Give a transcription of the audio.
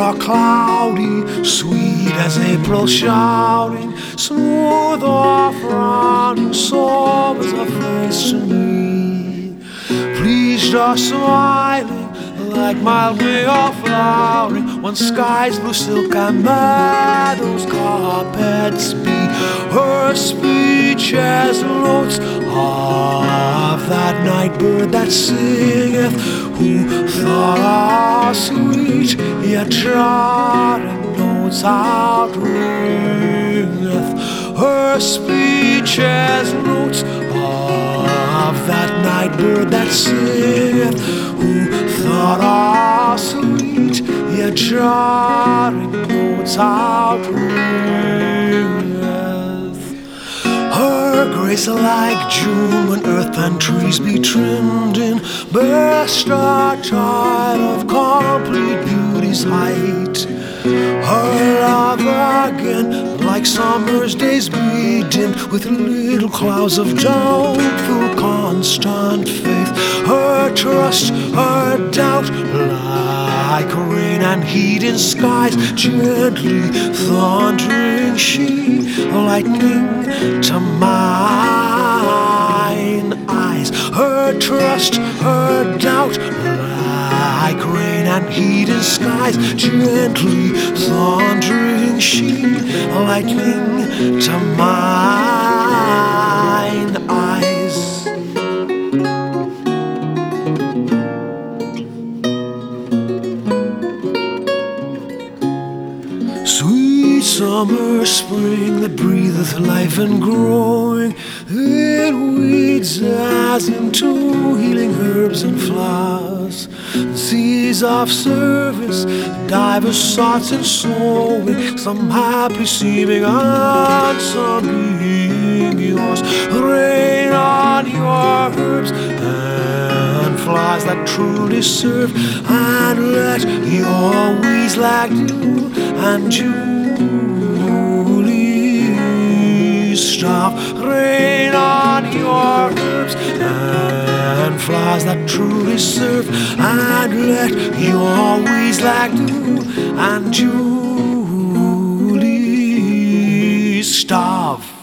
are cloudy, sweet as April shouting, smooth or frowning, so is a face to me. Pleased or smiling, like mild May or flowering, when skies blue silk and meadows carpets be. Her speech as notes of that night bird that singeth, who thought are sweet, yet charming notes outringeth. Her speech as notes of that night bird that singeth, who thought are sweet, yet charming notes outringeth. Her grace like June, when earth and trees be trimmed in best child of complete beauty's height. Her love again, like summer's days be dimmed with little clouds of doubtful constant faith. Her trust, her doubt, like rain and heat in skies, gently thundering she, lightning to mine eyes. Her trust, her doubt, like rain and heat in skies, gently thundering she, lightning to mine eyes. Sweet summer spring that breatheth life and growing in weeds as into healing herbs and flowers. Seas of service, divers thoughts and sowing, some happy seeming and some being yours. Rain on your herbs and flies that truly serve, and let your weeds like dew and Julie stop. Rain on your herbs and flies that truly serve, and let your weeds like dew and Julie starve.